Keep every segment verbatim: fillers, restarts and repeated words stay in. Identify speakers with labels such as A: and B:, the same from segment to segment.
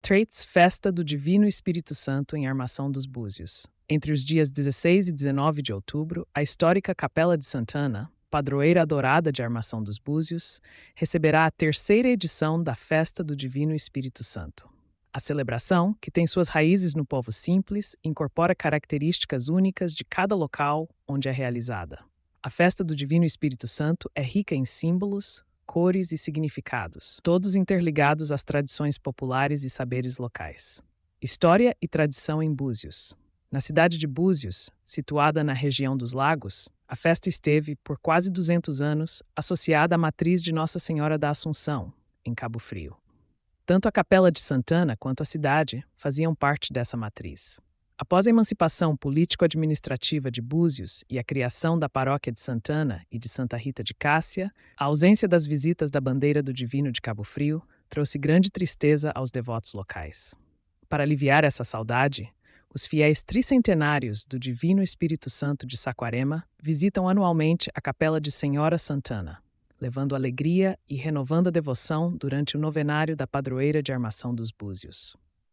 A: Traits Festa do Divino Espírito Santo em Armação dos Búzios. Entre os dias dezesseis e dezenove de outubro, a histórica Capela de Santana, padroeira adorada de Armação dos Búzios, receberá a terceira edição da Festa do Divino Espírito Santo. A celebração, que tem suas raízes no povo simples, incorpora características únicas de cada local onde é realizada. A Festa do Divino Espírito Santo é rica em símbolos, cores e significados, todos interligados às tradições populares e saberes locais. História e tradição em Búzios. Na cidade de Búzios, situada na região dos Lagos, a festa esteve, por quase duzentos anos, associada à matriz de Nossa Senhora da Assunção, em Cabo Frio. Tanto a Capela de Santana quanto a cidade faziam parte dessa matriz. Após a emancipação político-administrativa de Búzios e a criação da paróquia de Santana e de Santa Rita de Cássia, a ausência das visitas da bandeira do Divino de Cabo Frio trouxe grande tristeza aos devotos locais. Para aliviar essa saudade, os fiéis tricentenários do Divino Espírito Santo de Saquarema visitam anualmente a Capela de Senhora Santana, levando alegria e renovando a devoção durante o novenário da padroeira de Armação dos Búzios.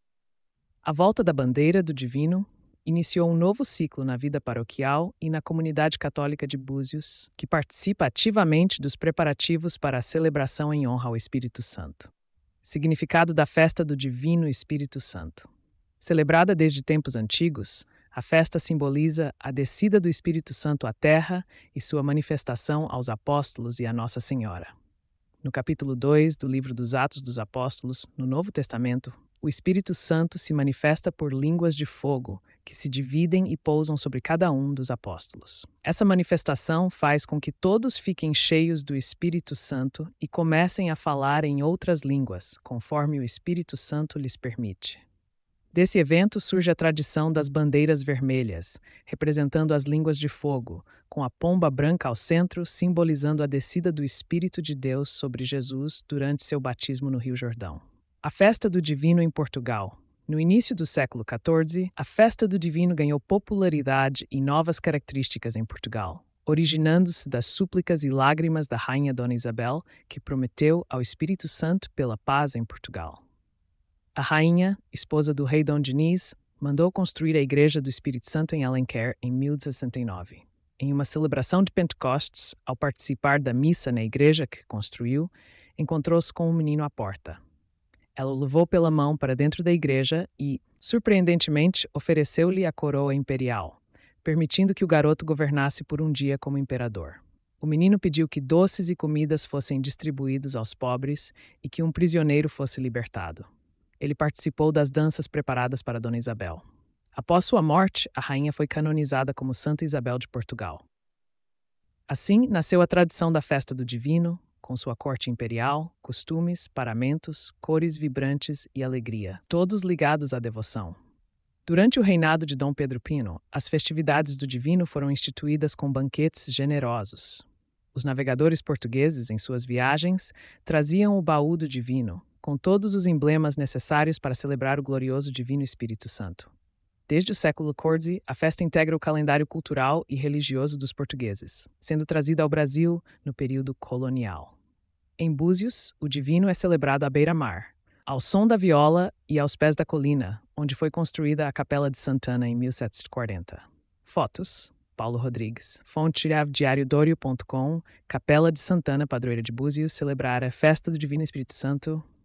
A: A volta da bandeira do Divino iniciou um novo ciclo na vida paroquial e na comunidade católica de Búzios, que participa ativamente dos preparativos para a celebração em honra ao Espírito Santo. Significado da Festa do Divino Espírito Santo. Celebrada desde tempos antigos, a festa simboliza a descida do Espírito Santo à Terra e sua manifestação aos apóstolos e à Nossa Senhora. No capítulo dois do livro dos Atos dos Apóstolos, no Novo Testamento, o Espírito Santo se manifesta por línguas de fogo, que se dividem e pousam sobre cada um dos apóstolos. Essa manifestação faz com que todos fiquem cheios do Espírito Santo e comecem a falar em outras línguas, conforme o Espírito Santo lhes permite. Desse evento surge a tradição das bandeiras vermelhas, representando as línguas de fogo, com a pomba branca ao centro, simbolizando a descida do Espírito de Deus sobre Jesus durante seu batismo no Rio Jordão. A Festa do Divino em Portugal. No início do século quatorze, a Festa do Divino ganhou popularidade e novas características em Portugal, originando-se das súplicas e lágrimas da Rainha Dona Isabel, que prometeu ao Espírito Santo pela paz em Portugal. A rainha, esposa do rei Dom Dinis, mandou construir a Igreja do Espírito Santo em Alenquer em mil e sessenta e nove. Em uma celebração de Pentecostes, ao participar da missa na igreja que construiu, encontrou-se com um menino à porta. Ela o levou pela mão para dentro da igreja e, surpreendentemente, ofereceu-lhe a coroa imperial, permitindo que o garoto governasse por um dia como imperador. O menino pediu que doces e comidas fossem distribuídos aos pobres e que um prisioneiro fosse libertado. Ele participou das danças preparadas para Dona Isabel. Após sua morte, a rainha foi canonizada como Santa Isabel de Portugal. Assim, nasceu a tradição da Festa do Divino, com sua corte imperial, costumes, paramentos, cores vibrantes e alegria, todos ligados à devoção. Durante o reinado de Dom Pedro Pino, as festividades do Divino foram instituídas com banquetes generosos. Os navegadores portugueses, em suas viagens, traziam o baú do Divino, com todos os emblemas necessários para celebrar o glorioso Divino Espírito Santo. Desde o século quatorze, a festa integra o calendário cultural e religioso dos portugueses, sendo trazida ao Brasil no período colonial. Em Búzios, o Divino é celebrado à beira-mar, ao som da viola e aos pés da colina, onde foi construída a Capela de Santana em mil setecentos e quarenta. Fotos: Paulo Rodrigues. Fonte diário dorio ponto com. Capela de Santana, padroeira de Búzios, celebrar a Festa do Divino Espírito Santo